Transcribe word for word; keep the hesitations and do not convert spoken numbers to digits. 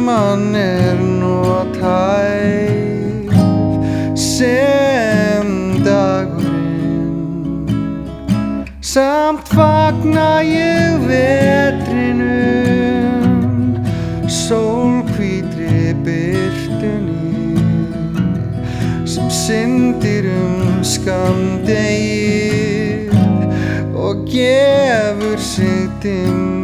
mann er nothæf sem dagurinn. Samt fagna ég vetrinum, sólhvítri birtunni sem syndir um skammdegið og gefur sig dimm